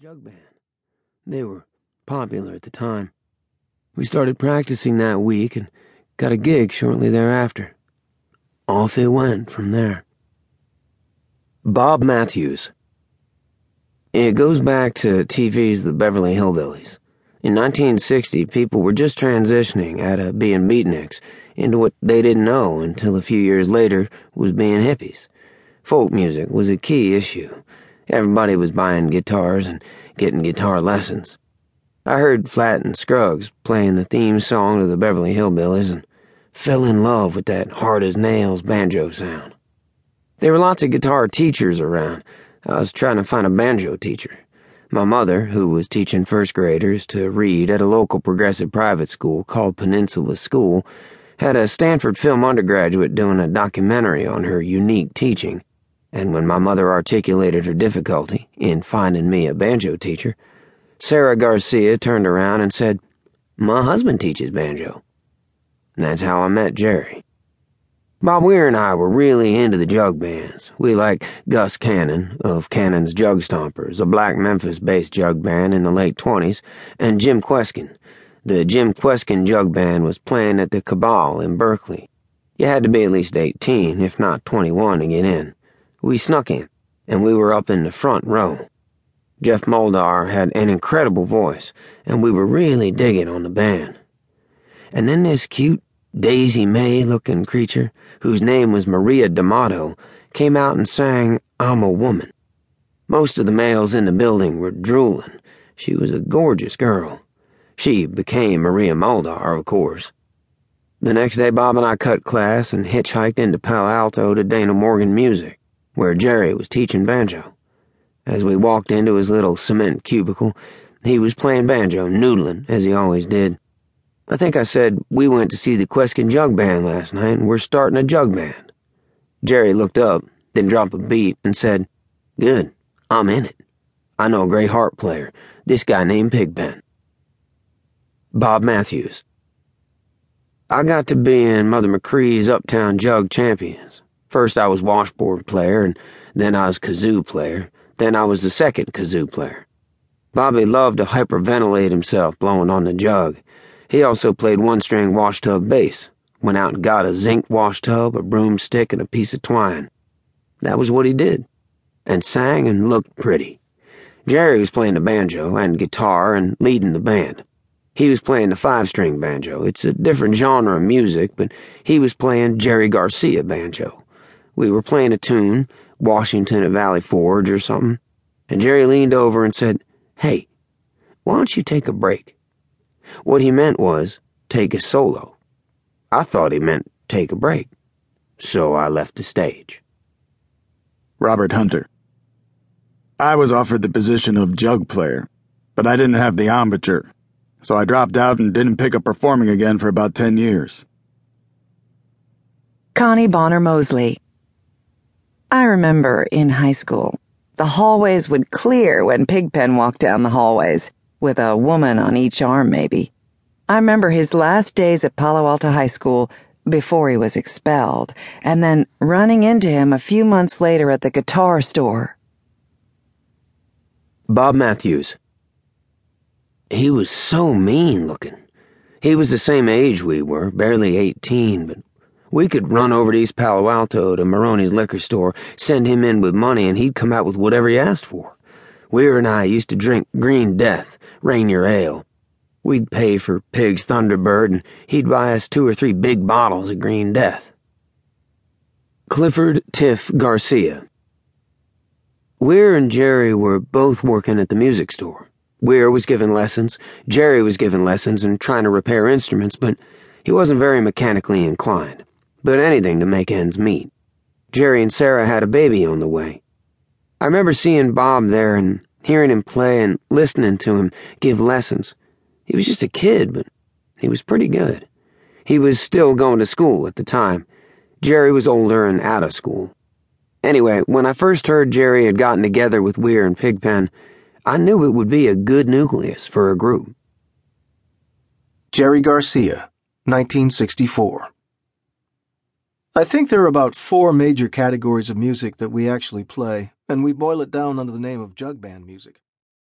jug band. They were popular at the time. We started practicing that week and got a gig shortly thereafter. Off it went from there. Bob Matthews. It goes back to TV's The Beverly Hillbillies. In 1960, people were just transitioning out of being beatniks into what they didn't know until a few years later was being hippies. Folk music was a key issue. Everybody was buying guitars and getting guitar lessons. I heard Flatt and Scruggs playing the theme song to the Beverly Hillbillies and fell in love with that hard-as-nails banjo sound. There were lots of guitar teachers around. I was trying to find a banjo teacher. My mother, who was teaching first graders to read at a local progressive private school called Peninsula School, had a Stanford film undergraduate doing a documentary on her unique teaching, and when my mother articulated her difficulty in finding me a banjo teacher, Sarah Garcia turned around and said, "My husband teaches banjo." And that's how I met Jerry. Bob Weir and I were really into the jug bands. We liked Gus Cannon of Cannon's Jug Stompers, a black Memphis-based jug band in the late 20s, and Jim Kweskin. The Jim Kweskin jug band was playing at the Cabal in Berkeley. You had to be at least 18, if not 21, to get in. We snuck in, and we were up in the front row. Jeff Moldar had an incredible voice, and we were really digging on the band. And then this cute, Daisy May-looking creature, whose name was Maria D'Amato, came out and sang "I'm a Woman." Most of the males in the building were drooling. She was a gorgeous girl. She became Maria Moldar, of course. The next day, Bob and I cut class and hitchhiked into Palo Alto to Dana Morgan Music, where Jerry was teaching banjo. As we walked into his little cement cubicle, he was playing banjo, noodling, as he always did. I think I said, "We went to see the Kweskin Jug Band last night, and we're starting a jug band." Jerry looked up, then dropped a beat, and said, "Good, I'm in it. I know a great harp player, this guy named Pigpen." Bob Matthews. I got to be in Mother McCree's Uptown Jug Champions. First I was washboard player, and then I was kazoo player, then I was the second kazoo player. Bobby loved to hyperventilate himself blowing on the jug. He also played one-string washtub bass, went out and got a zinc washtub, a broomstick, and a piece of twine. That was what he did, and sang and looked pretty. Jerry was playing the banjo and guitar and leading the band. He was playing the 5-string banjo. It's a different genre of music, but he was playing Jerry Garcia banjo. We were playing a tune, Washington at Valley Forge or something, and Jerry leaned over and said, "Hey, why don't you take a break?" What he meant was, take a solo. I thought he meant take a break, so I left the stage. Robert Hunter. I was offered the position of jug player, but I didn't have the embouchure, so I dropped out and didn't pick up performing again for about 10 years. Connie Bonner Mosley. I remember in high school, the hallways would clear when Pigpen walked down the hallways, with a woman on each arm maybe. I remember his last days at Palo Alto High School before he was expelled, and then running into him a few months later at the guitar store. Bob Matthews. He was so mean-looking. He was the same age we were, barely 18, but we could run over to East Palo Alto to Maroney's liquor store, send him in with money, and he'd come out with whatever he asked for. Weir and I used to drink Green Death, Rainier Ale. We'd pay for Pig's Thunderbird, and he'd buy us 2 or 3 big bottles of Green Death. Clifford Tiff Garcia. Weir and Jerry were both working at the music store. Weir was giving lessons, Jerry was giving lessons and trying to repair instruments, but he wasn't very mechanically inclined. But anything to make ends meet. Jerry and Sarah had a baby on the way. I remember seeing Bob there and hearing him play and listening to him give lessons. He was just a kid, but he was pretty good. He was still going to school at the time. Jerry was older and out of school. Anyway, when I first heard Jerry had gotten together with Weir and Pigpen, I knew it would be a good nucleus for a group. Jerry Garcia, 1964. I think there are about 4 major categories of music that we actually play, and we boil it down under the name of jug band music.